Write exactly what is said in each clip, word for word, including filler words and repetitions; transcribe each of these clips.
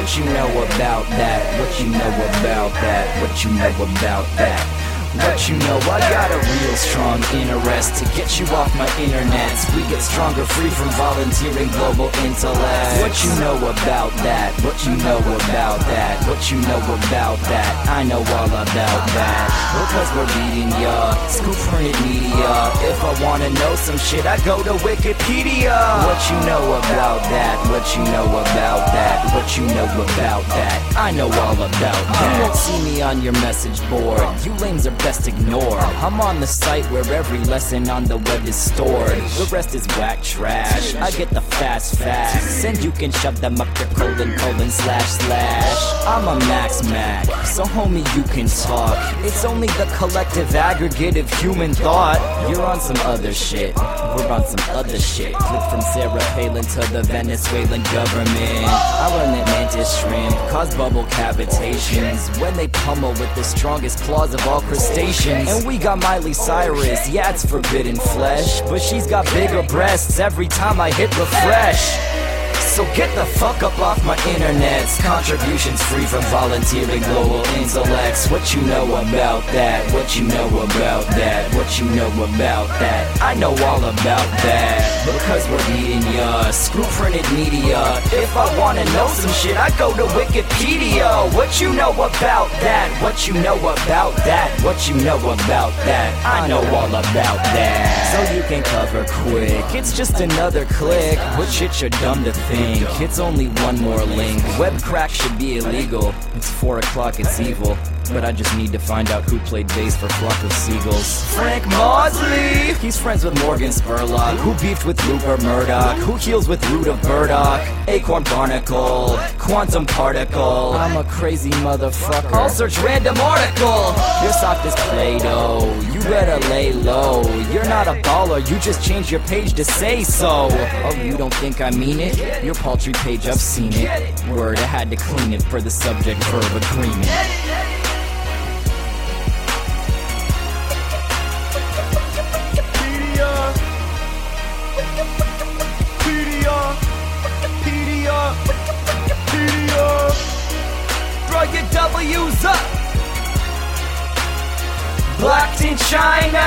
What you know about that? What you know about that? What you know about that? What you know, I got a real strong interest to get you off my internets. We get stronger free from volunteering global intellect. What you know about that? What you know about that? What you know about that? I know all about that. Because we're beating ya, scoop printed media. If I wanna know some shit, I go to Wikipedia. What you know about that? What you know about that? What you know about that? I know all about that. You won't see me on your message board. You lames are best ignore. I'm on the site where every lesson on the web is stored. The rest is whack trash. I get the fast facts, and you can shove them up your colon colon slash slash. I'm a Max Mac, so homie you can talk. It's only the collective aggregate of human thought. You're on some other shit, we're on some other shit. Clip from Sarah Palin to the Venezuelan government. I learned that mantis shrimp cause bubble cavitations when they pummel with the strongest claws of all crustaceans. And we got Miley Cyrus, yeah it's forbidden flesh, but she's got bigger breasts every time I hit refresh. So get the fuck up off my internets. Contributions free from volunteering global intellects. What you know about that? What you know about that? What you know about that? I know all about that. Because we're beating ya, screw printed media. If I wanna know some shit, I go to Wikipedia. What you know about that? What you know about that? What you know about that? I know all about that. So you can cover quick, it's just another click. But shit you're dumb to think. It's only one more link. Web crack should be illegal. It's four o'clock, it's evil. But I just need to find out who played bass for Flock of Seagulls. Frank Mosley! He's friends with Morgan Spurlock. Who beefed with Rupert Murdoch? Who heals with Root of Burdock? Acorn Barnacle, Quantum Particle. I'm a crazy motherfucker. I'll search random article. You're soft as Play-Doh. You better lay low. You're not a baller, you just changed your page to say so. Oh, you don't think I mean it? Your paltry page, I've seen it. Word, I had to clean it for the subject verb agreement. Throw your W's up. Blacked in China.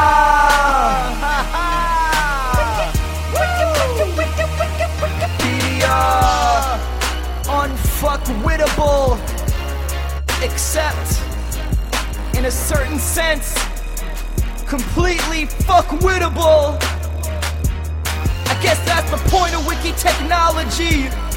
Wikipedia. Unfuckwittable. Except, in a certain sense, completely fuckwittable. I guess that's the point of wiki technology.